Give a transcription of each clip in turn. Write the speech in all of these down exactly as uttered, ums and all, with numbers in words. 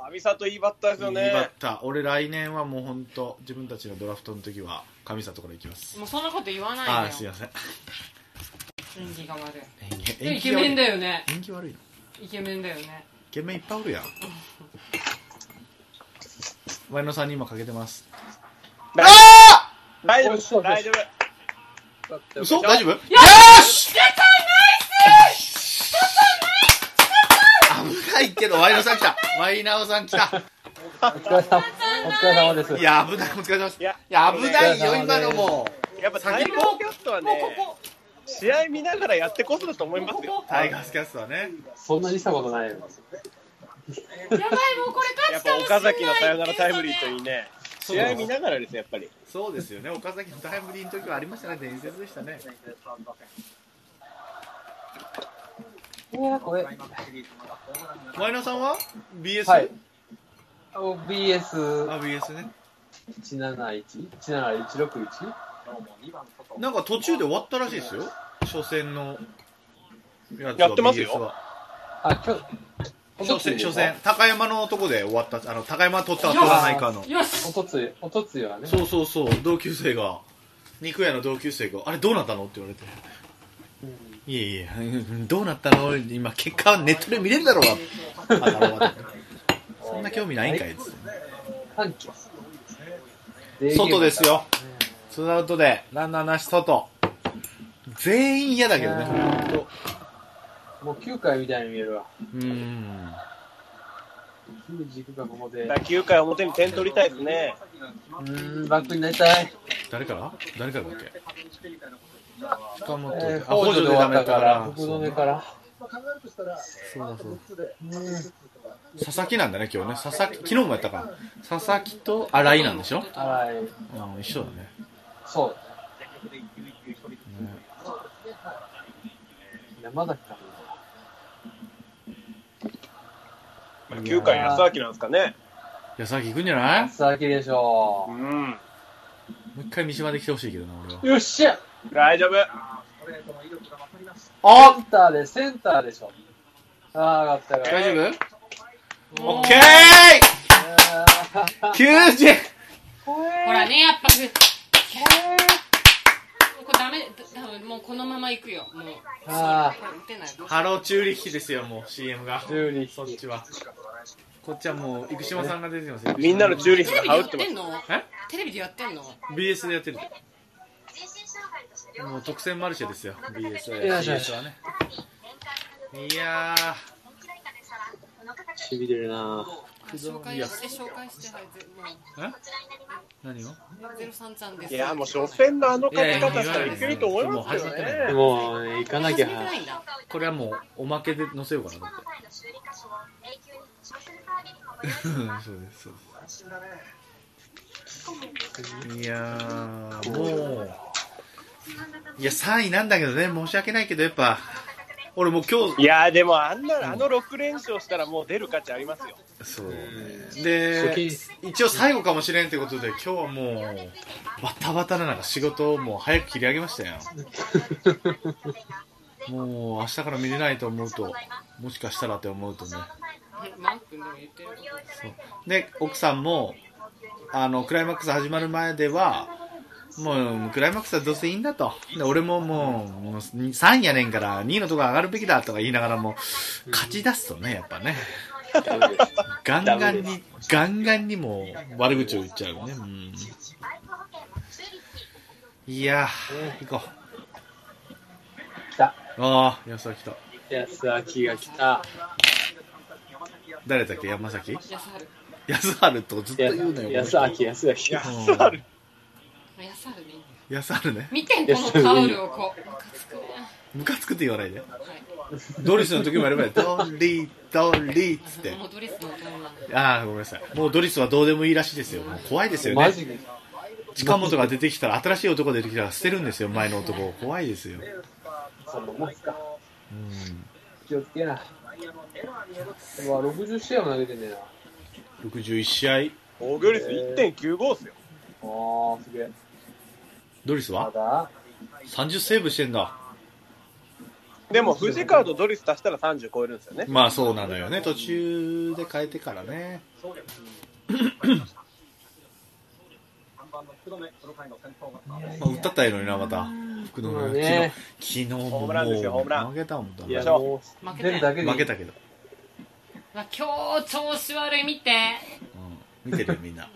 上里いいバッターですよね。 いいバッター。俺来年はもう本当自分たちのドラフトの時は上里から行きます。 もうそんなこと言わないでよ。 ああ、すいません。 演技が悪い。 演イケメンだよね。 演技悪いの。 イケメンだよね。 イケメンいっぱいおるやん。前野さんに今かけてます。 ああ大丈夫大丈夫。 嘘大丈夫？よし！ やったナイス！ 危ないけどワイナオさん来た。ワイナオさん来た。 お疲れ様お疲れ様です。 いや危ないお疲れ様です。いや危ないよ今のも。 やっぱタイガースキャストはね、試合見ながらやってこそだと思いますよ。 タイガースキャストはね。 そんなにしたことないよ。 やばいもうこれ勝つかもしれない。 やっぱ岡崎のサヨナラタイムリーといいね。試合見ながらですやっぱり。 そうですよね。岡崎のタイムリーの時はありましたね。伝説でしたね。 いやこれ。 前野さんは ビーエス？ はい。ビーエス。 あ ビーエス ね。 いちなないち、いちなないちろくいち。 なんか途中で終わったらしいですよ。初戦のやつやってますよ。 あ今日。 初戦初戦高山のとこで終わった。あの高山取った取らないかの。 よし。 おとついおとついはね。 そうそうそう同級生が肉屋の同級生があれどうなったのって言われて。いえいえどうなったの今結果はネットで見れるだろうがそんな興味ないんかいっつって外ですよツーアウトでランナーなし外全員嫌だけどねもうきゅうかいみたいに見えるわうーんきゅうかい表に点取りたいですねうーんバックになりたい誰から誰からだっけ近本、 えー、 あ、北条でダメだったから北留からそうだそう佐々木なんだね今日ね佐々木昨日もやったから佐々木と新井なんでしょ新井、 うん、一緒だねそう、ね、山崎かなきゅうかい安明なんですかね安明行くんじゃない安明でしょう、 うん、 もう一回三島で来てほしいけどな俺はよっしゃ大丈夫あセンターでセンターでしょああ上がった上がった大丈夫オッケーきゅうじゅうほらねやっぱこれダメ多分もうこのまま行くよもうあ打てないハローチューリッヒですよもう シーエム がチューリッヒそっちはこっちはもう生島さんが出てますよみんなのチューリッヒが羽織ってますえテレビでやってんのビーエス でやってるもう特選マルシェですよ ビーエス, ビーエス はねいやーしびれるな紹介して紹介してはいもうえ何をゼロさんちゃんですいやもう初戦のあの勝ち方したらいけると思いますよねもうね行かなきゃこれはもうおまけで載せようかなと思ってそうですそうですいやーもういやさんいなんだけどね申し訳ないけどやっぱ俺もう今日いやでもあんな、うん、あのろく連勝したらもう出る価値ありますよそうねで一応最後かもしれんということで今日はもうバタバタな中仕事をもう早く切り上げましたよもう明日から見れないと思うともしかしたらって思うとねそうで奥さんもあのクライマックス始まる前ではもうクライマックスはどうせいいんだとで俺ももう、もうさんやねんからにいのとこ上がるべきだとか言いながらも勝ち出すとねやっぱねガンガンにガンガンにも悪口を言っちゃうね、うん、いやー行こう来たああ安明来た安明が来た誰だっけ山崎安春安春とずっと言うのよ安明安明安春安春でいい安春ね見てんこのタオルをこうムカつくって言わないで、はい、ドリスの時もやればドリドリっつってもうドリスのタオルなんでああごめんなさいもうドリスはどうでもいいらしいですよもう怖いですよねマジで近本が出てきたら新しい男が出てきたら捨てるんですよ前の男怖いですよそのもつかうん気をつけなうわろくじゅう試合も投げてんねえなろくじゅういち試合防御率 いってんきゅうご っすよあーすげえドリスはさんじゅうセーブしてんだでも藤川とドリス足したらさんじゅう超えるんですよね。 まあそうなのよね、途中で変えてからね。まあ、打ったったらいいのにな、また福留、 そうね、 昨日昨日もホームランですよホームラン負けたもんだいやよいしょもう負け出るだけでいい負けたけど、 わ今日調子悪い見て。 うん、見てるよみんな。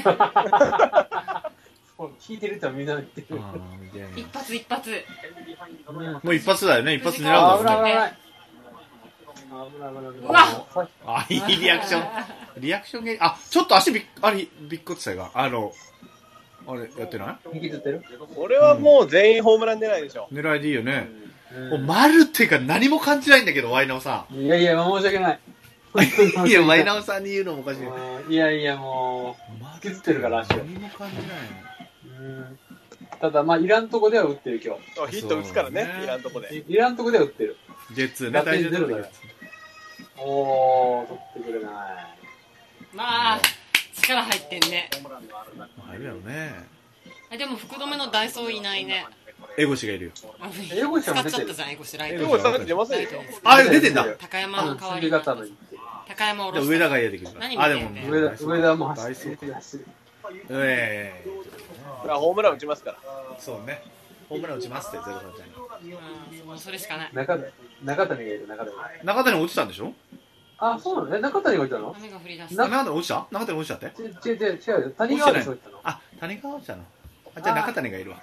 そう聞いてる人はみんな見てる。 うん見てる一発一発。 もう一発だよね、一発狙うんだよね。 危ない危ない危ない危ない危ない。 うわあ、いいリアクション。リアクションゲー、あ、ちょっと足びっ、あれ、びっこってたが、あの、あれ、やってない引きずってる。 これはもう全員ホームラン狙いでしょ。 狙いでいいよね。 うんもう、丸っていうか何も感じないんだけど、ワイナオさいやいや、申し訳ない。 ん。いや、ワイナオさんに言うのもおかしいけど。 いやいや、もう、引きずってるから、足を。 何も感じないうんただ、まあ、いらんとこでは打ってる、今ヒット打つからねそうねいらんとこで。 日。いいらんとこでは打ってる。 の。ゲッツーね、大丈夫だよ。 おー、取ってくれない。 まあ力入ってんね。 あれだよね。 あでも福留のダイソーいないね。 エゴシがいるよ。 あエゴシ使も出てるっちゃったじゃんエゴシライトエゴシでもさっき出ませんよ。 あ、出てんだ。 高山の代わりにあの型の言って高山下ろした。 じゃあ上田が家できるから。あ、でも何見てんだよ上田、上田も走ってダイソーか。 る走る。 ええこれはホームラン打ちますから。 そうね。ホームラン打ちますって、ゼロさんちゃんに。 うんもうそれしかない。 中中谷がいる、中谷。 中谷落ちたんでしょ？ あ、そうなのね、中谷がいたの雨が降り出し中た。 谷落ちた？中谷落ちたって？ 違う違う違う違うよ。谷川でしょ、行ったの。 あ、谷川落ちたの。あ、じゃあ中谷がいるわ。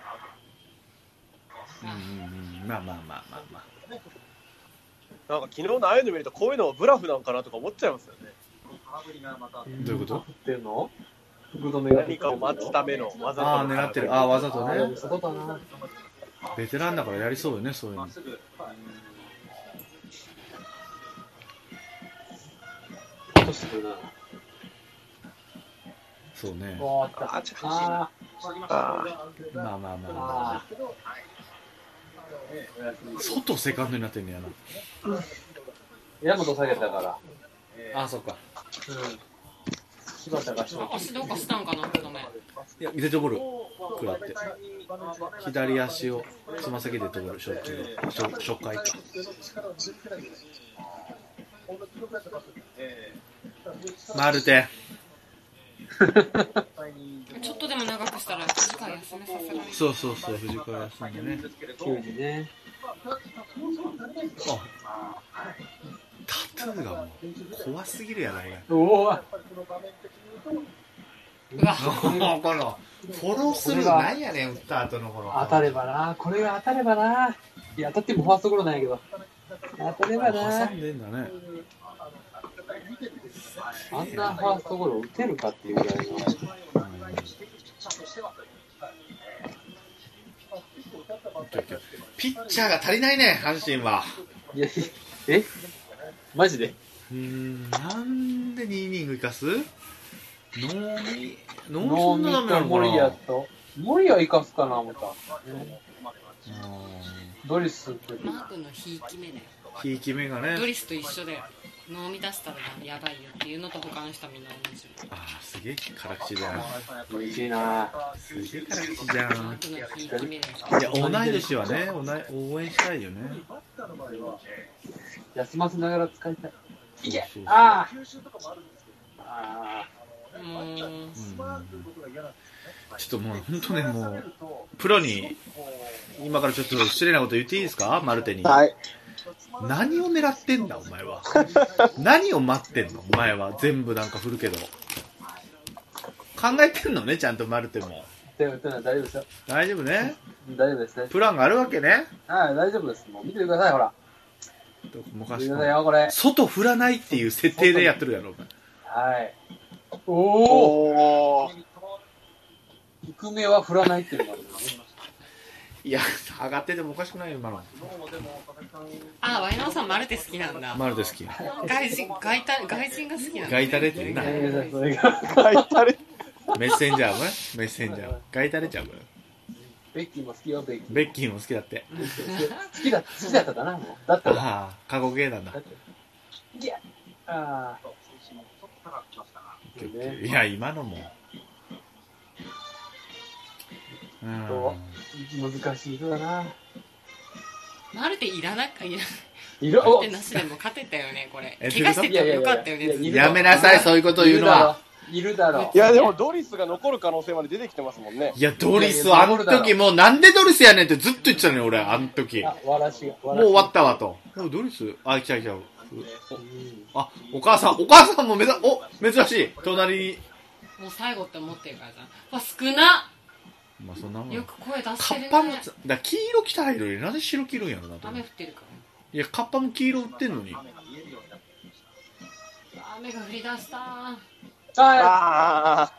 うんうんうん。まあまあまあまあまあ。 なんか昨日のああいうの見るとこういうのもブラフなんかなとか思っちゃいますよね。 どういうこと振ってんの福留が。 何かを待つための技とああ、狙ってる。ああ、わざとあーね。 そうだな。 ベテランだからやりそうよね、そういうの。 落としてるな。 そうね。 おーあった。 あちょああまあまあまあーまああ。外セカンドになってんねやな。 ー。山本下げたから。 ああ、そっか。 うん。柴田がしあ足どうかしたんかな福留。 いや、デッドボール食らって。左足をつま先でデッドボール、初球。初初回か。マルテ。 ちょっとでも長くしたら時間休めさせられる。 そうそうそう、藤川休んでね。 急にね。 あ、タトゥーがもう怖すぎるやろ、俺。 おお。 うわこのフォロースルーなんやねん、打った後のこの。 当たればな。これが当たればな。いや、当たってもファーストゴロなんやけど。当たればな挟。んでんだね。 あんなファーストゴロ打てるかっていうぐらいの。 ピッチャーが足りないね、阪神は。 いや、いえマジでうーん、なんでにイニング生かす？ノーミノーノーそんなダミとメなのかな。 森谷と。森谷生かすかな、思った。 うドリスって。 マー君のひいき目だよ。 んひいき目がね。 ドリスと一緒で飲み出したらやばいよっていうのと他の人はみんな同じ。 あー、すげえ辛口じゃん。 美味しいな。 すげえ辛口じゃん。 マー君のひいき目だよ。 いや、同い年はね、同い応援したいよね。 休ませながら使いたい。 いけああ。あもううん、ちょっともう本当ね、もうプロに今からちょっと失礼なこと言っていいですか、マルテに。 はい。 何を狙ってんだお前は。何を待ってんのお前は。全部なんか振るけど考えてんのね、ちゃんとマルテも。 あ。大丈夫ですよ。 大丈夫ね。 大丈夫ですね。 プランがあるわけね。 はい、大丈夫です。もう見ててください、ほら。見て昔くださいよ、これ。 外振らないっていう設定でやってるやろお前。 はい。おお。 おお。 低めは振らないっていうのがあるんですね。 いや、上がっててもおかしくないよ今の。 あ、ワイナオさんマルテ好きなんだ。 マルテ好き。 外人外タ外人が好きなんだ。 ガイタレって言うな。 えーそれが書いてある。 メッセンジャーもね。メッセンジャー。ガイタレちゃうこれ。 ベッキーも好きよ、ベッキー。 ベッキーも好きだって。 好きだ、好きだったかな、もう。だったら。 ああ、過去形なんだだ。っていや、ああ。ねいや、今のも。うん。 難しい人だな。 マルテいらなかいらいる、 マルおテなしでも勝てたよねこれ。 え怪我しててもよかったよね。 いやいやいやいやめなさい、そういうこと言うのは。 いるだろ。 いやでもドリスが残る可能性まで出てきてますもんね。 いや、ドリス、あの時もうなんでドリスやねんってずっと言ってたのよ、俺、あの時。もあ、わらしが。もう終わったわと。もうドリス、あ、来た来た。あ、お母さん、お母さんもめざ、お、珍しい。隣に。 もう最後って思ってるからじゃん。わ、少なまあそんなもん。 よく声出カしてるね。 ッパも、だ黄色着たらいいのになぜ白着るんやろなと思う。 雨降ってるから。 いや、カッパも黄色売ってんのに。 雨が降り出したああ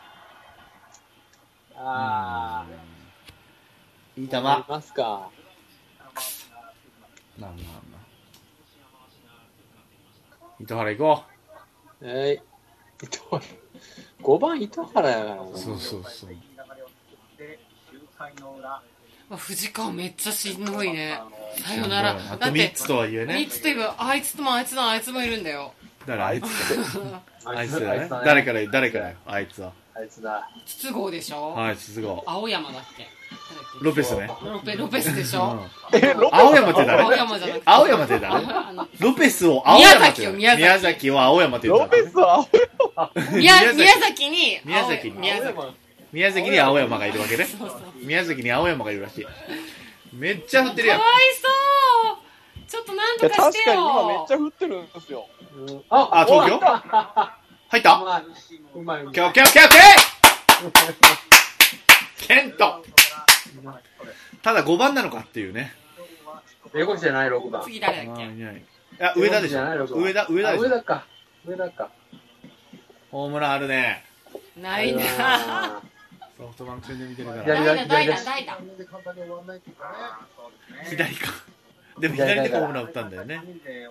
あいい球。 ー。 まあいますか。 まあまあ。糸原行こはい。糸原。ごばん糸原やからな。 う。そうそうそう。 わ、藤川めっちゃしんどいね。さよなら。 あとみっつとはいえねみっ。つといえば、あいつともあいつともあいつもいるんだよ。 誰あいつあいつだね。 だ誰から、誰からよ、あいつは。 あいつだ。 筒香でしょ、 はい、すごい。 青山だっけロペスね。 ロペ、ロペスでしょ、 え、ロ青山って青誰山じゃなくて。 青山って誰あのロペスを青山って宮崎よ宮崎宮崎を青山って言ロったペスは宮宮崎に、 宮崎に青宮崎。 宮崎に青山がいるわけね。宮崎に青山がいるらしい。めっちゃ降ってるやんかわ。いそうちょっとなんいやとかして確かに今めっよちゃ降ってるんですよ。 うんああ、 東京おわ入ったうまい。うまい。 オッケーオッケーオッケーオッケーケントただごばんなのかっていうね。 英語じゃないろくばん。 次誰だっけあいないいや、上田でしょ。上田、上田あでしょ。 上田か。上田か。 ホームランあるね。 ないなあソフトバンク戦で見てるか左ら。 代打代打代打左か。でも左でホームラン打ったんだよね。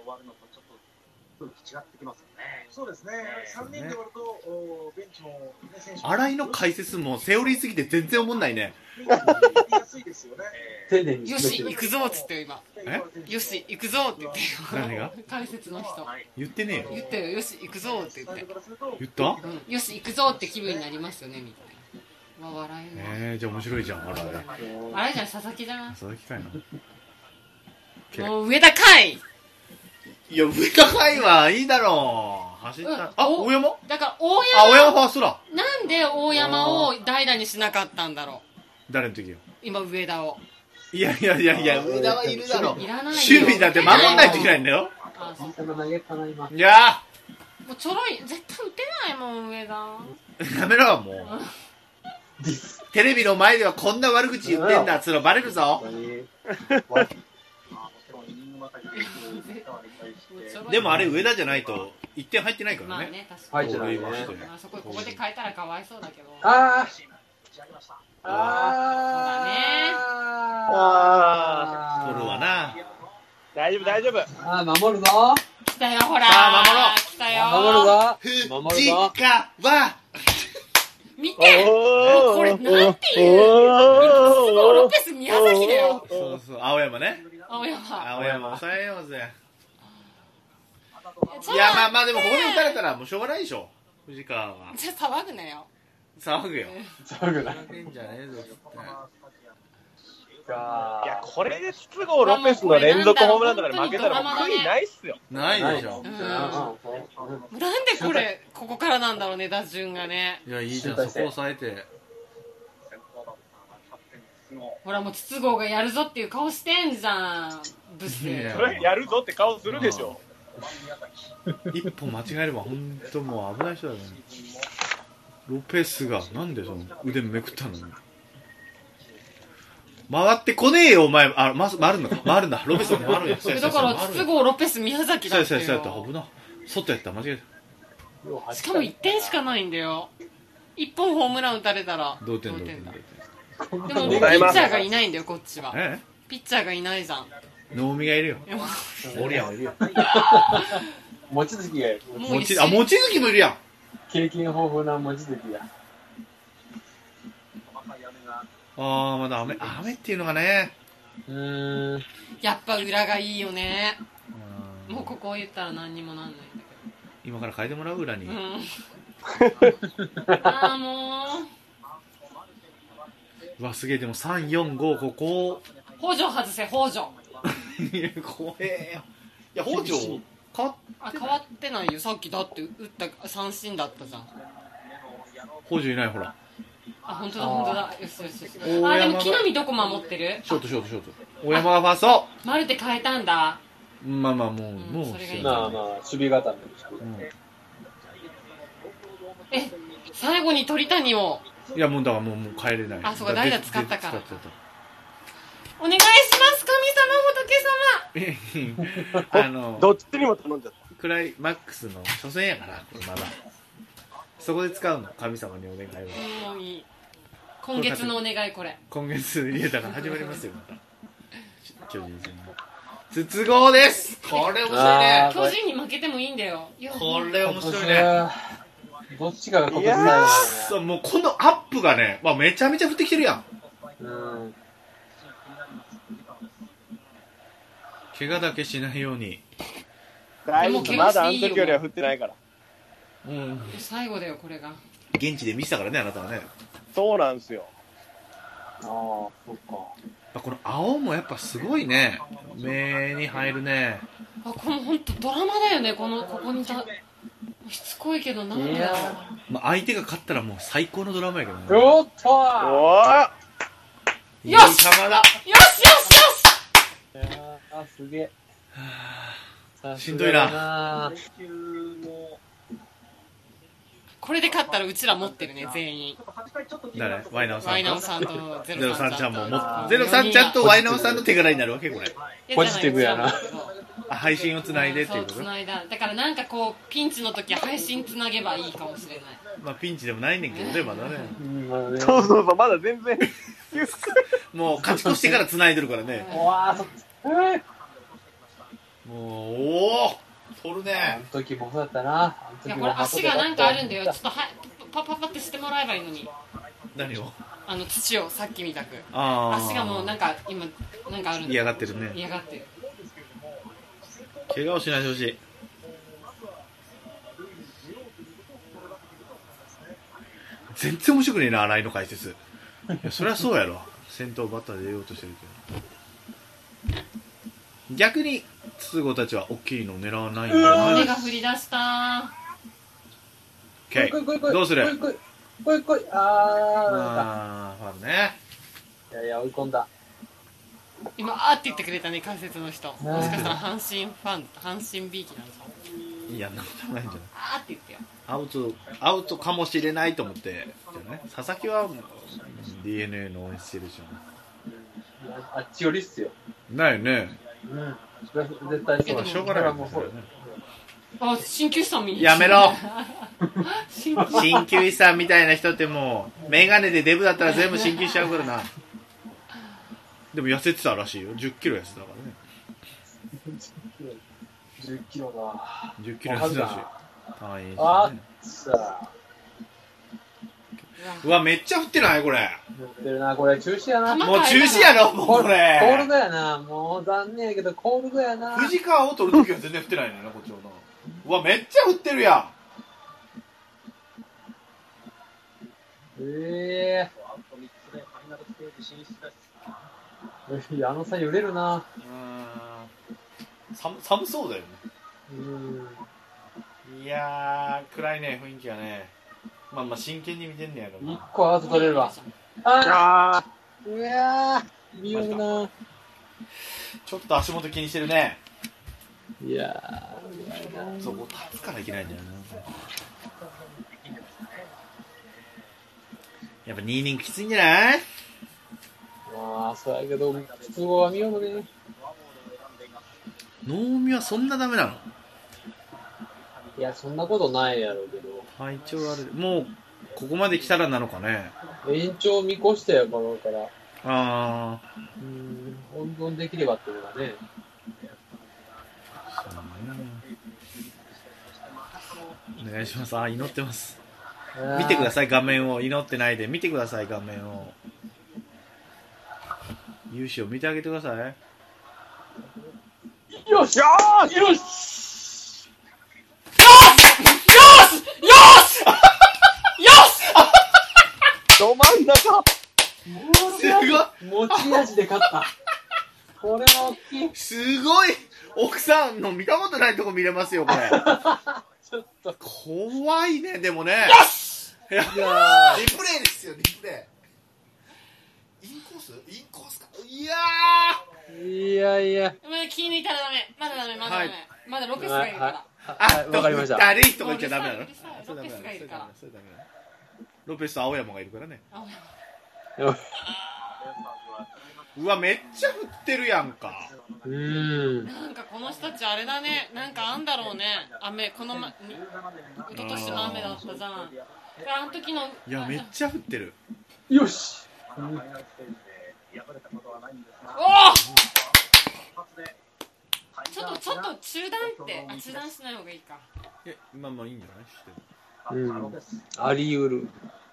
そうですね。さんにんで終わると、おベンチも、ね、選手も新井の解説もセオリーすぎて全然思んないね。 やりやすいですよね。 ー丁寧によし行くぞっつってよ今えよし行くぞって言ってよ何が解説の人言ってねえよ。 言ったよよし行くぞって言って、 言ったうん、よし行くぞって気分になりますよねみたいな。うわ笑えるな、 えー、じゃあ面白いじゃん、新井。 あれじゃん佐々木じゃん佐々木かいな。 もう上田かいいや、上田海はいいだろう。走った。 うんあ、 お大山だから大あ、大山山ファーストだ。 なんで大山を代打にしなかったんだろ誰の時よ。 う今上田をいやいやいやいや、上田はいるだろう。 いらないよ守備だって守んないといけないんだよ。 あそういい球投げたな、今。 いやもうちょろい絶対打てないもん上田ー、やめろよ、もう。テレビの前ではこんな悪口言ってんだっつうのバレるぞ。でもあれ上田じゃないといってん入ってないからまあね。 ね確かに、 入ってないね。 まあ、そこここで変えたらかわいそうだけどあーそうだねあー。 取るわな。 大丈夫大丈夫。 あー、守るぞ。 来たよほらさあ守ろう来たよ守るぞ。守る藤ぞ。 川見ておーこれなんていう筒香ロペス宮崎だよそうそう、青山ね。 青山青山抑えようぜ。 ちょいや、まあまあでもここで打たれたらもうしょうがないでしょ。藤川は。 ちょっと騒ぐなよ騒ぐよ。 そうぐらい。 騒ぐんじゃねえぞって。 いや、これで筒香ロペスの連続ホームランとかで負けたらもう悔いないっすよ。 ないでしょう。んなんでこれここからなんだろうね打順がねいや、いいじゃん、そこ抑えて。 ほらもう筒香がやるぞっていう顔してんじゃんブスいやそれやるぞって顔するでしょ。 一歩間違えれば本当もう危ない人だね。ロペスがなんでその腕めくったのに回ってこねえよお前。あ、ま、回るんだ回るんだロペスに回るんや。 だから筒香ロペス宮崎だってそうやそうやそうやよ危な。外やった間違えしかもいってんしかないんだよいっぽんホームラン打たれたらた。同点同点。 だでもピッチございますャーがいないんだよこっちはえピッチャーがいないじゃん能見がいるよ。 でもオリアンいるよ。 望月がいる。 もうもちあ望月もいるやん。 経験豊富な望月が。 ああまだ雨雨っていうのがね。 うーん。 やっぱ裏がいいよねうんもうここ言ったら何にもなんないんだ今から変えてもらう裏に。 けどうんああもうわすげえでもさんよんごここう北条外せ北条怖えよ。いや、北条変わっあ、変わってないよ。さっきだって打った三振だったじゃん。 北条いない、ほら。 あ、本当だ本当だ。よしよしよし。 大山があ、でも木浪どこ守ってる？ ショートショートショート。大山がファースト。 マルテ変えたんだ。 まあまあ、もう、 うんもうそれがいいまあまあ、守備固めでしょ。 うんえ、最後に鳥谷をいや、もうだからもう、もう帰れない。 あそうか代打使ったから使っちゃったお願いします神様仏様。 あの、 どっちにも頼んじゃった。 クライマックスの初戦やから、これまだ。そこで使うの、神様にお願いを。 もういい。今月のお願いこれ。 今月入れたから始まりますよ、また。巨人戦の。筒香です。これ面白いねあ。 巨人に負けてもいいんだよ。いやこれ面白いね。 どっちかが今年いやー最後そう、もうこのアップがね、まあ、めちゃめちゃ降ってきてるやん。 だよね。 怪我だけしないように。 大丈夫。まだあの時よりは降ってないから。 うん。 最後だよこれが。 現地で見せたからね、あなたはね。 そうなんすよ。 ああ、そっか。 この青もやっぱすごいね。目に入るね。 あ、この本当ドラマだよね。このここにたしつこいけどなんだよ。 いやまあ、相手が勝ったらもう最高のドラマやけどね。 おっとおーいいよし球だ。 よしよしよし。 いやーあ、すげえ。 はしんどいなな。 これで勝ったらうちら持ってるね全員。 誰？ワイナオさんと。 ワイナオさんとゼゼロロさんちゃんさんちゃんもと。 もゼロさんちゃんとワイナオさんの手柄になるわけこれ。 ポジティブやなあ、配信をつないでっていうことそうつ。ないだ。だからなんかこうピンチの時は配信つなげばいいかもしれない。 まあピンチでもないねんけどね、まだね。 うん、まあね。 そうそうそう、まだ全然。 もう勝ち越してからつないでるからね。 うわー、そっえーもう、おお取るあねの。時もそうだったな。あの時もいやこれ足がなんかあるんだよ。ちょっとはパパパってしてもらえばいいのに。 何を？ あの土をさっきみたく。 ああ。 足がもうなんか今なんかあるんだよ。 嫌がってるね。 嫌がってる。 怪我をしないでほしい。全然面白くねえな、新井の解説。いやそりゃそうやろ。先頭バッターで出ようとしてるけど。逆に筒香たちは大きいのを狙わないんだよね。 雨が降り出したオッケ来い来い来い来いー。どうする？ 来い来い来い来い。あー、なんか。 あー、ファウルね。 いやいや、追い込んだ。 今あーって言ってくれたね解説の人。もしかしたら阪神ファン阪神ビーキなんですか。 いや、なんともないんじゃない。 あーって言ってよ。 アウト、アウトかもしれないと思って。じゃね、佐々木は ディーエヌエー の応援してるじゃん。 あっち寄りっすよ。 ないよね。 うん。それは絶対そうまあ、しょうがないよねもうそうよ。 あ、鍼灸師さん見にやめろ鍼灸鍼灸師さんみたいな人ってもうメガネでデブだったら全部鍼灸しちゃうからな。でも痩せてたらしいよ。じゅっキロ痩せたからね。 じゅっキロだ。 じゅっキロ痩せたらしい。大変あですね。 っさあ。 うわ、めっちゃ降ってないこれ。 やってるな、これ中止やな。 玉もう中止やろ、もうこコールれ。 ドやな。もう残念やけど、コールドやな。 富士川を取るときは全然降ってないねんな、こっちはな。うわ、めっちゃ降ってるやん。 ええー。矢野さん揺れるな。 うーん。寒、寒そうだよね。 うん。 いやー、暗いね、雰囲気がね。まあまあ、真剣に見てんねやろ一な。 個アウト取れるわ。ああー。うわー。見よるな。 ちょっと足元気にしてるね。 いやー。 そこ立つからいけないんだよな。やっぱにイニングきついんじゃない？ まあ、そうやけど、普通は見よるね。 能見はそんなダメなの？ いや、そんなことないやろうけど。 体調悪い。もう、ここまで来たらなのかね。 延長見越したやからから。 あうん、温存できればっていうのがね。 ー。そうね。お願いします。あー、祈ってます。見てくだささい、画面を。祈ってないで。見てください、画面を。勇姿を見てあげてください。 い。よしよーしよしよしよしよしど真ん中すごい。 持ち味で勝った。 これは大きい。 すごい奥さんの見たことないとこ見れますよこれ。 ちょっと怖いね。でもね、いやいやリプレイですよ、リプレイ。インコースインコースか。いやいやいや。 まだ気抜いたらダメ。まだダメ、まだダメ。 はいまだロペスがいるから。 ーはい、わかりました。 誰いいとこ行っちゃダメなの。 うるさいロペスがいるから。 それダメなの。ロペスと青山がいるからね。 あうわ、めっちゃ降ってるやんか。 うーん。 なんかこの人たちあれだね。なんかあんだろうね。雨、このま、に一昨年の雨だったじゃん。あの時の。 いや、めっちゃ降ってる。 よし。 おおちょっと、ちょっと中断って。あ、中断しない方がいいか。 いや、まあまあいいんじゃないしてうん。あり得る。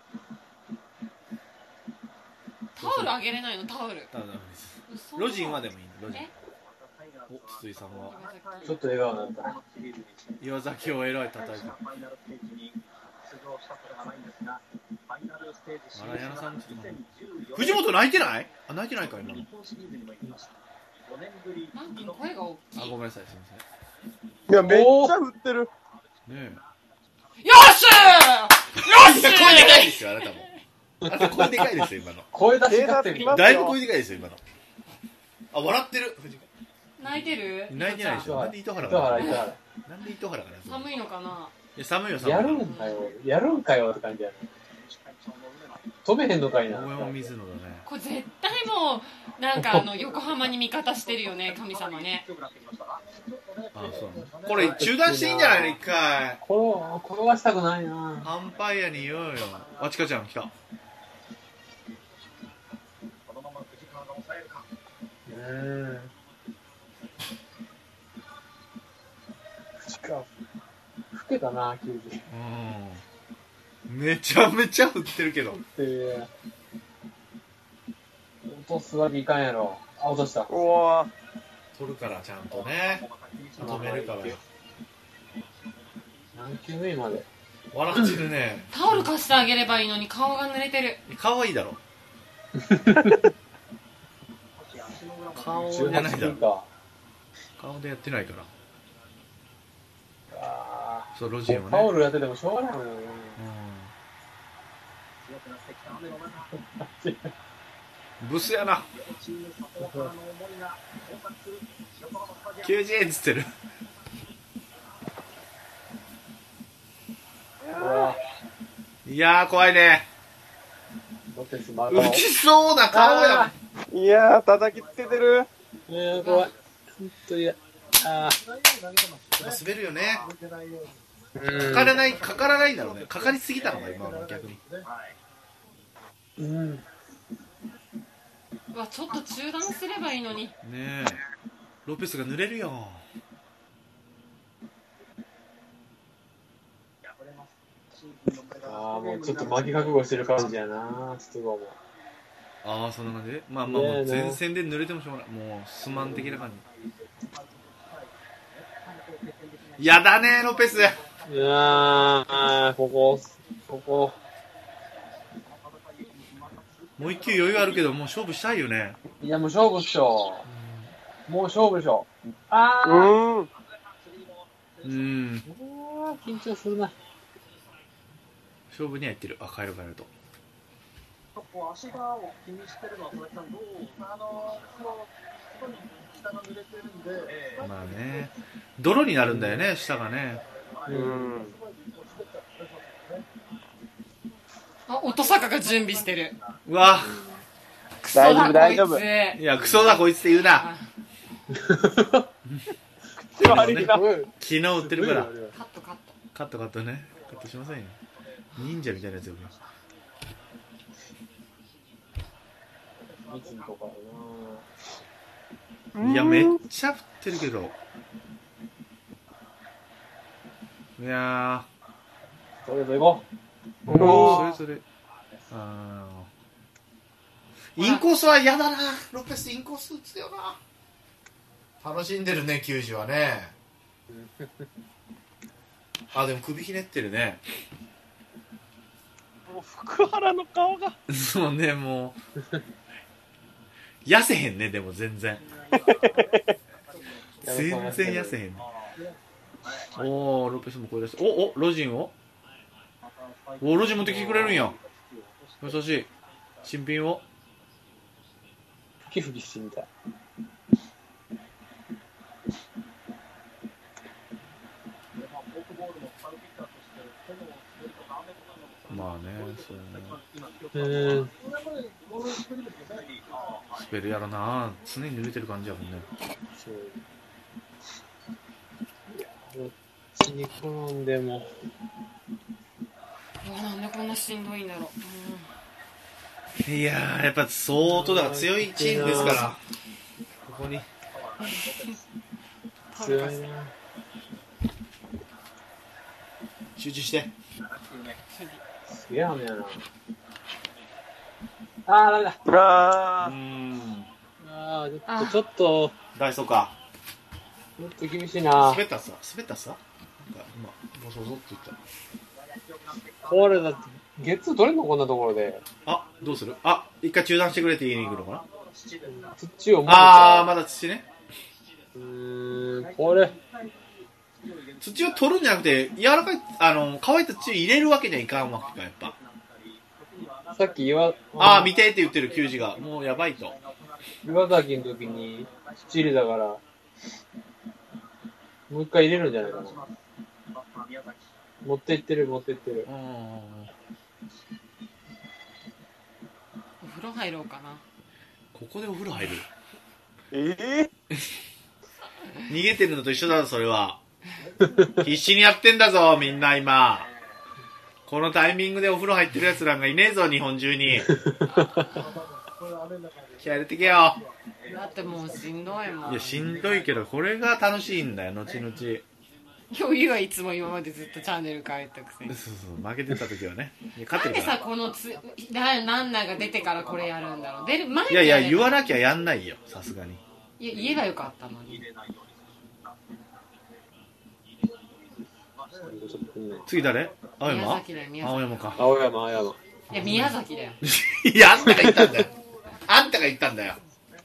タオルあげれないのタオル。 ダメです。 嘘ロジンはでもいいの、ロジンえ。 お、筒井さんはちょっと笑顔になった。 岩崎を偉い叩いた。あら、矢野さんの人かな。藤本泣いてない？あ、泣いてないか今の。 マー君声が大きい。 あ、ごめんなさい、すみまいや、めっちゃ降ってる。 せん。ねよっしゃーよっしゃえ。声でかいですよ、あなたも。あなた声でかいですよ、今の。 声出しがってる。 だいぶ声でかいですよ、今の。あ、笑ってる。藤泣いてる泣いてないでしょ。なんで糸原糸が。 原糸原。 なんで糸原が。 寒いのかな。 いや、寒いよ、寒い。 やるんかよ。やるんかよって感じやね。飛べへんのかいな。 大山水野だね。 これ絶対もうなんかあの横浜に味方してるよね神様ね。 あ、そうなの。これ中断していいんじゃないの、一回。 これ、転がしたくないな。 アンパイアに言おうよ。あ、ちかちゃん来た。 うん。口か。老けたな、球児。 うん。めちゃめちゃ降ってるけど。 で、落とすわけいかんやろ。あ、落とした。 うわ取るからちゃんとね。止めるから。 何球目まで。 笑ってるね。 タオル貸してあげればいいのに顔が濡れてる。 顔はいいだろ。顔じゃないだろ。 か。 顔でやってないから。 あそう、ロジンはね。 タオルやっててもしょうがないもんね。 うん。ブスやな。きゅうじゅうえんっつってる。いやー怖いね。 ロペスま打ちそうな顔や。 いやー、叩きつけてる。 いや怖い。本当に。ああ。 滑るよね。 うんかからない、かからないんだろうね。かかりすぎたのか今の逆に。 うん。 うわちょっと中断すればいいのに。 ねえ。ロペスが濡れるよ。 ああ、もうちょっと負け覚悟してる感じやな、筒香も。 ああ、そんな感じで。まあまあ、もうねえね前線で濡れてもしょうがない。もう、スマン的な感じ。やだね、ロペス。 いやー、ここ、ここ。 もう一球余裕あるけど、もう勝負したいよね。 いや、もう勝負っしょ。もう勝負でしょ。あうー。 ーん。 うん。 うわー、緊張するな。 勝負には行ってる。あ、帰る帰ると。 こう足場を気にしてるのは佐々木さんどうあのその外に下が濡れてるんで、 まあね。泥になるんだよね、下がね。 うん。 あ音坂が準備してる。 うわ。 クソだこいつ。 大丈夫いや、クソだこいつって言うな。 あ口悪いな。 昨日売ってるから。 カットカット。 カットカットね。カットしませんよ。忍者みたいなやつよ。 密とかいや、めっちゃ降ってるけど。いやー。それぞれ行こう。 ー、 おーそれぞれ。あーインコースは嫌だな。ロペスインコース打つよな。楽しんでるね、球児はね。あ、でも首ひねってるね。 もう福原の顔が。 そうね、もう。 痩せへんね。でも全然全然痩せへんね。おーロペスも声出して、おおロジンをおロジン持ってきてくれるんや。優しい。新品をふきふきしてみたい。 まあね、そうね。 うーん。 滑るやろな。常に濡れてる感じやもんね。 そう。いや、どっちに転んでも。 うわなんでこんなしんどいんだろう、 いやー、やっぱ相当だから強いチームですから。ここに。 強いな。 集中して。 すげえ雨やな。あー、ダメだ。 あうーん。 あー、ちょっと、ちょっと、 ダイソーか。 ちょっと厳しいな。 滑ったさ、滑ったさ。なんか今、ボソボソって言った。 これだって、ゲッツー取れんのこんなところで。 あ、どうする？あ、一回中断してくれって言いに行くのかな？ 土をもあー、まだ土ね。 うーん、これ。 土を取るんじゃなくて、柔らかい、あの、乾いた土を入れるわけにはいかんわけか、やっぱ。 さっき岩、 あー、見てって言ってる球児が。もうやばいと。 岩崎の時に土入れたから、もう一回入れるんじゃないかな。持っていってる、持っていってる。 うん。 お風呂入ろうかな。 ここでお風呂入る？ ええ逃げてるのと一緒だぞ、それは。必死にやってんだぞ、みんな今。このタイミングでお風呂入ってる奴らがいねえぞ、日本中に。気合入れてけよ。 だってもうしんどいもん。 いや、しんどいけど、これが楽しいんだよ、後々。 今日はいつも今までずっとチャンネル変えたくせに。 そうそう、負けてた時はね。いや、勝なんでってるから。 さこのつだランナーが出てからこれやるんだろう。出る前にいやいや、言わななきゃやんないよ、さすがに。 いや言えばよかったのに。 次誰？青宮山？ 崎だよ宮崎。 青山か。 青山、青山。 いや宮崎だよ。 いや、あんたが言ったんだよ。あんたが言ったんだよ。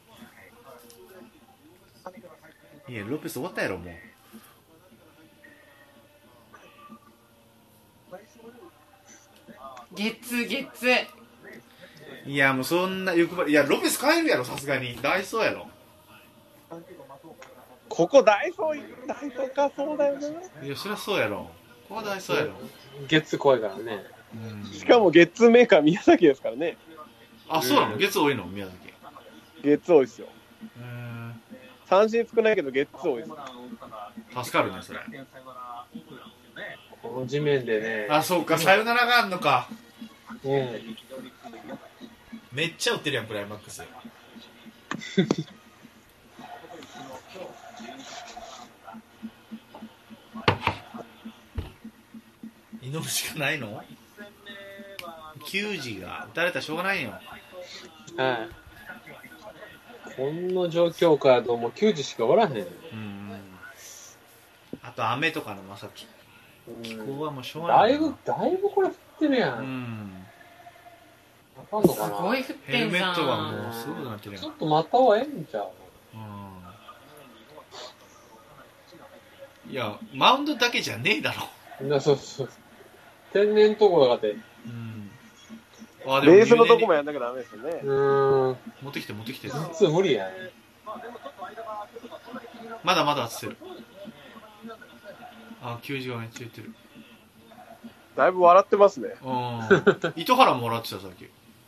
いや、ロペス終わったやろ、もう。 ゲッツーゲッツー。 いや、もうそんな欲張り。いや、ロペス帰るやろ、さすがに。ダイソーやろ。 ここダイソー、ダイソーか、そうだよね。 いや、そりゃそうやろ。ここはダイソーやろ。 ゲッツー怖いからね。 うん。 しかもゲッツーメーカー宮崎ですからね。 あ、そうなの？月多いの宮崎。 ゲッツー多いですよ。 うーん。 三振少ないけどゲッツー多いです。 助かるね、それ。 この地面でね。 あ、そうか、さよならがあんのか。 うん。 めっちゃ打ってるやん、クライマックス。祈るしかないの？球児が打たれたらしょうがないよ。 はい。この状況からともうきゅうじしかおらへん。 うんうん。あと雨とかのまさき。気候はもうしょうがないな。 だいぶ、だいぶこれ降ってるや。 うんん。 わかんのかな。 すごい降ってヘルんじゃん。 メットがもうすごくなってるやん。 ちょっと待った方がええんちゃう？ うん。いや、マウンドだけじゃねえだろ。 な、そうそう。天然ところがあって。 うん。あ、でもベースのとこも入念にやんなきゃダメですよね。 うーん。 持ってきて持ってきて。 普通無理やん。 まだまだしてる。あ、球児がめっちゃ言ってる。 だいぶ笑ってますね。 うん。糸原もらってたさっき。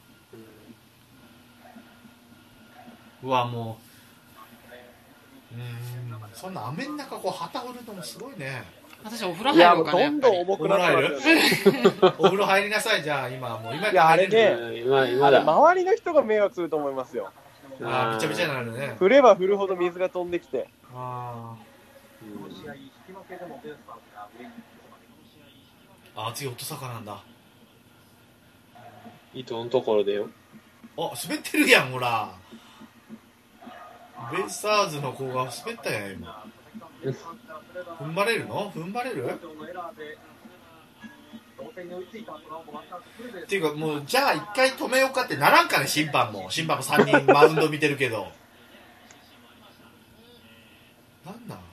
うわ、もう。うーん。そんな雨の中こう旗振るのもすごいね。 私お風呂いや、 入ろうかな。 もうどんどん重くなってますよね。 お風呂入りなさい、じゃあ今もう今いやあれねうん今、今だ。 周りの人が迷惑すると思いますよ。 あー、びちゃびちゃになるね。 振れば振るほど水が飛んできて。 あうんー。あ、次音坂なんだ。 糸のところでよ。 あ、滑ってるやん、ほら。ベイスターズの子が滑ったやん、今。踏ん張れるの？踏ん張れる？ 点に追いついた後のワンアウトフルベースっていうかもうじゃあ一回止めようかってならんかね、審判も審判もさんにんマウンド見てるけどなんなん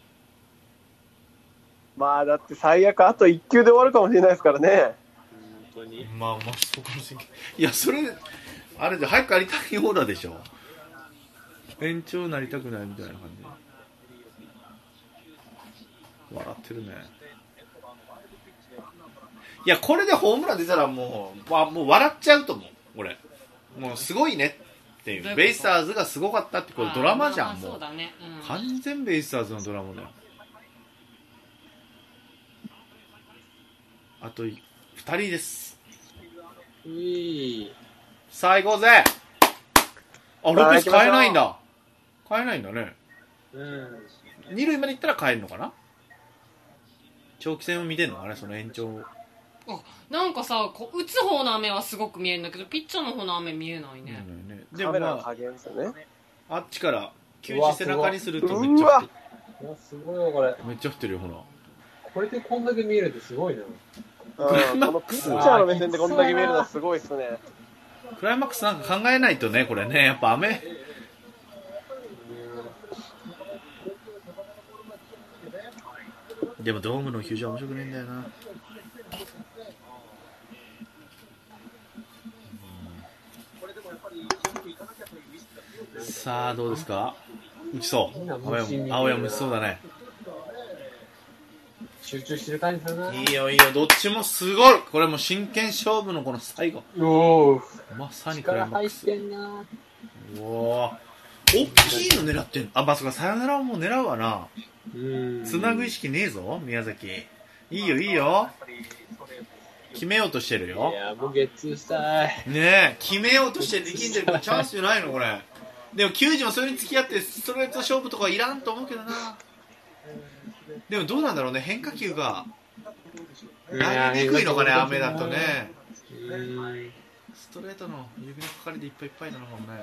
まあだって最悪あといっ球で終わるかもしれないですからね。 本当に。 まあまあそうかもしれんけど、いやそれあれで早くやりたいオーダーでしょ。延長なりたくないみたいな感じ。笑ってるね。いやこれでホームラン出たらもう、まあ、もう笑っちゃうと思う俺。もうすごいねっていう、ベイスターズがすごかったって、これドラマじゃん。もうそうだね、うん、 完全ベイスターズのドラマだよ。あとふたりです。 ういさあ行こうぜ。あ、ロペス変えないんだ。変えないんだね。 うん。 二塁まで行ったら変えるのかな。長期戦を見てんのかね、その延長。 あ、なんかさ、こう打つ方の雨はすごく見えるんだけど、ピッチャーの方の雨見えないね。 うんね、 でもまあ、加減ですよね。 あっちから球児背中にするとめっちゃ降ってる。うわ、すごいよこれ。 めっちゃ降ってるよ、ほら。 これでこんだけ見えるってすごいな。 うん、このピッチャーの目線でこんだけ見えるのはすごいっすね。 クライマックスなんか考えないとね、これね、やっぱ雨。でもドームの球場は面白くねえんだよな。さあどうですか。打ちそう。青山、青山打ちそうだね。 集中してる感じだな。 いいよいいよ、どっちもすごい。これも真剣勝負のこの最後。 おまさにクライマックス。 力入ってんな。 おお。大きいの狙ってんの。あ、まあ、そうか、サヨナラをもう狙うわな。つなぐ意識ねえぞ宮崎。いいよいいよ、決めようとしてるよ。 いやもうゲッツーしたいねえ、決めようとして力んでるからチャンスじゃないのこれ。でも球児もそれに付き合ってストレート勝負とかいらんと思うけどな。でもどうなんだろうね、変化球が投げにくいのかね、雨だとね。ストレートの指のかかりでいっぱいいっぱいなのかもね。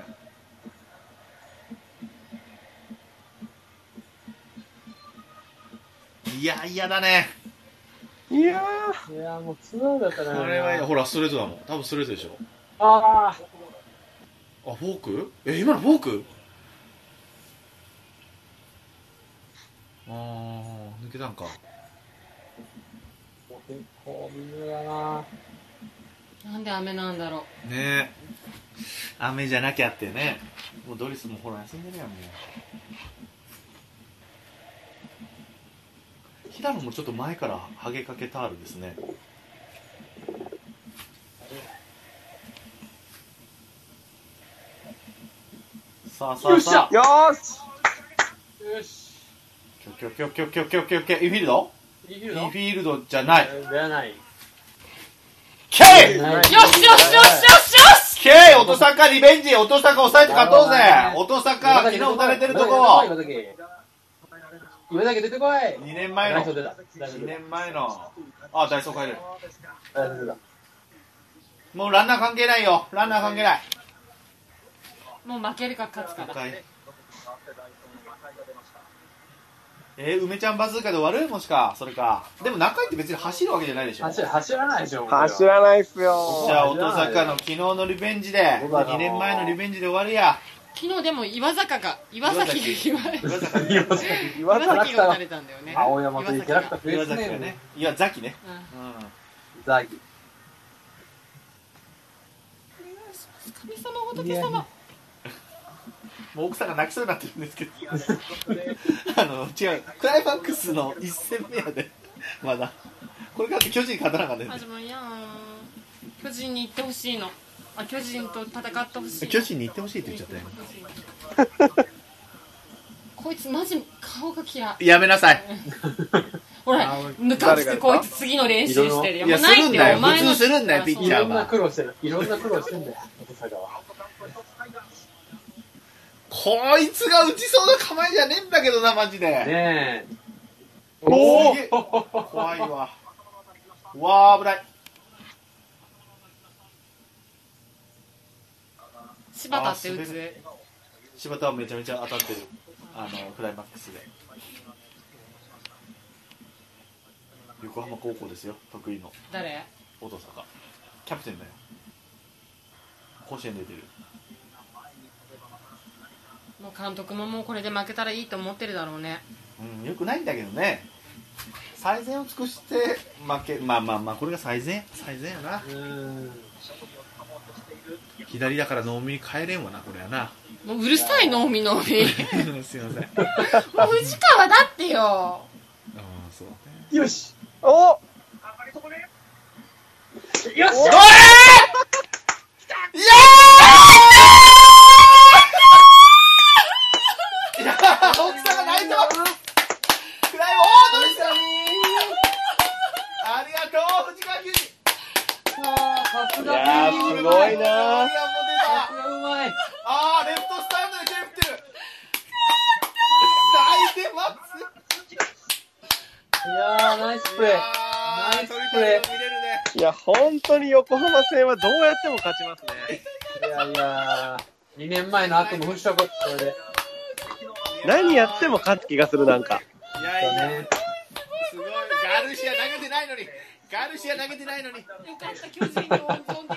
いや嫌だね。 いやーいやもうツーアウトだったな。 これはほらストレートだもん。多分ストレートでしょ。 ああ、フォーク？え、今のフォーク？あー、抜けたんか。 結構微妙だな。 なんで雨なんだろうねえ、雨じゃなきゃってね。もうドリスもほら休んでるやんもう。平野もちょっと前からハゲかけタールですね。さあさあさあ、 よーしよし。 キョキョキョキョキョキョキョキョ、インフィールド？ いいフィインフィールドじゃない。 じゃない。 ケイ！ う。よしよしよしよしよし。 ケイ！音坂リベンジ！音坂抑えて勝とうぜ！音坂、昨日打たれてるとこ！ 岩崎出てこい。 にねんまえのにねんまえの、あ、ダイソー変える。もうランナー関係ないよ。ランナー関係ない。 もう負けるか勝つかだ。 えー、梅ちゃんバズーカで終わる？もしかそれか。でも中井って別に走るわけじゃないでしょ。 走走らないでしょ。 走らないっすよ。 じゃあ音坂の昨日のリベンジでにねんまえのリベンジで終わるや。 昨日でも岩坂が岩崎が岩岩坂ね。 岩崎岩崎が打たれたんだよね。 青山というキャラクター増え岩てね崎がね。岩崎ね。 うんうん。 ザギ。 神様仏様。 もう奥さんが泣きそうになってるんですけどあの違う、クライマックスのいっ戦目やでまだこれから巨人勝たなかった始まるやん。巨人に行ってほしいの。あ、巨人と戦ってほしい。 巨人に行ってほしいって言っちゃったよこいつマジ顔が嫌い。 やめなさいほら、ぬかつくこいつ次の練習してるよ。 いや、するんだよ。普通するんだよ、ピッチャーは。 いろんな苦労してる。いろんな苦労してんだよ、音坂は。 こいつが打ちそうな構えじゃねえんだけどな、マジで。 ねえ。 おお怖いわ。わー、危ない。 柴田って打つ？ 柴田はめちゃめちゃ当たってる。あの、クライマックスで。 横浜高校ですよ、得意の誰？ 音坂キャプテンだよ。甲子園出てる。 もう監督ももうこれで負けたらいいと思ってるだろうね。 うん、よくないんだけどね。最善を尽くして負け、まあまあまあこれが最善最善やな。 うん。 左だから能見に帰れんわな、これやな。 もううるさい能見能見。 すいません。 もう藤川だってよ。 ああ、そうね。 よし。 およし。 おい！いやー！いやー、奥さんが泣いてます。クライオードでした。ありがとう、藤川球児。 あー、さすがいやーすごいなー。 さすがうまい。 あー、レフトスタンドで手振ってる。泣いてます。 いやー、ナイスプレー。ナイスプレー。 いや、本当に横浜戦はどうやっても勝ちますね。 いやいやー、にねんまえの後も払拭、これで。 何やっても勝つ気がする、なんか。 いやいや、 ね、 すごい。ガルシア投げてないのに。ガルシア投げてないのに。 よかった、巨人に温存